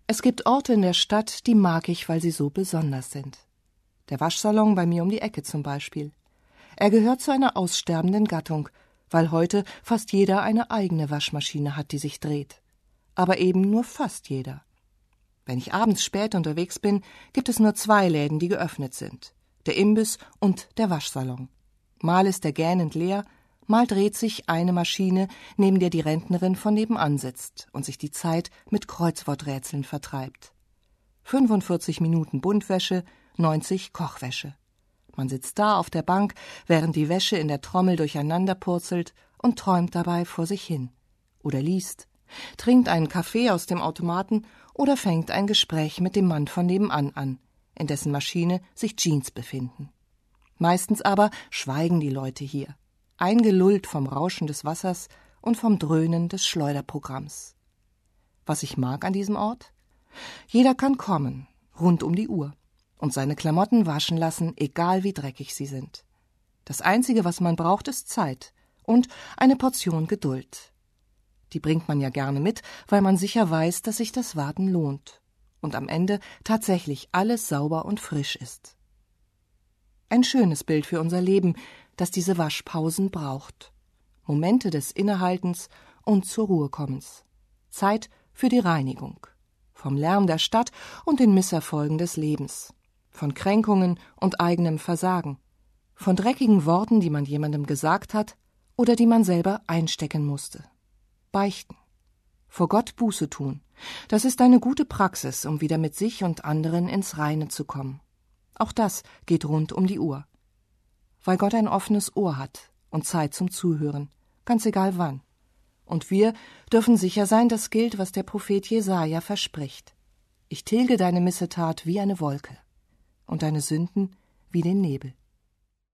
Es gibt Orte in der Stadt, die mag ich, weil sie so besonders sind. Der Waschsalon bei mir um die Ecke zum Beispiel. Er gehört zu einer aussterbenden Gattung, weil heute fast jeder eine eigene Waschmaschine hat, die sich dreht. Aber eben nur fast jeder. Wenn ich abends spät unterwegs bin, gibt es nur 2 Läden, die geöffnet sind. Der Imbiss und der Waschsalon. Mal ist der gähnend leer, mal dreht sich eine Maschine, neben der die Rentnerin von nebenan sitzt und sich die Zeit mit Kreuzworträtseln vertreibt. 45 Minuten Buntwäsche, 90 Kochwäsche. Man sitzt da auf der Bank, während die Wäsche in der Trommel durcheinander purzelt und träumt dabei vor sich hin. Oder liest, trinkt einen Kaffee aus dem Automaten oder fängt ein Gespräch mit dem Mann von nebenan an, in dessen Maschine sich Jeans befinden. Meistens aber schweigen die Leute hier, eingelullt vom Rauschen des Wassers und vom Dröhnen des Schleuderprogramms. Was ich mag an diesem Ort? Jeder kann kommen, rund um die Uhr, und seine Klamotten waschen lassen, egal wie dreckig sie sind. Das Einzige, was man braucht, ist Zeit und eine Portion Geduld. Die bringt man ja gerne mit, weil man sicher weiß, dass sich das Warten lohnt und am Ende tatsächlich alles sauber und frisch ist. Ein schönes Bild für unser Leben, das diese Waschpausen braucht. Momente des Innehaltens und zur Ruhekommens. Zeit für die Reinigung. Vom Lärm der Stadt und den Misserfolgen des Lebens. Von Kränkungen und eigenem Versagen. Von dreckigen Worten, die man jemandem gesagt hat oder die man selber einstecken musste. Beichten. Vor Gott Buße tun. Das ist eine gute Praxis, um wieder mit sich und anderen ins Reine zu kommen. Auch das geht rund um die Uhr. Weil Gott ein offenes Ohr hat und Zeit zum Zuhören, ganz egal wann. Und wir dürfen sicher sein, das gilt, was der Prophet Jesaja verspricht. Ich tilge deine Missetat wie eine Wolke und deine Sünden wie den Nebel.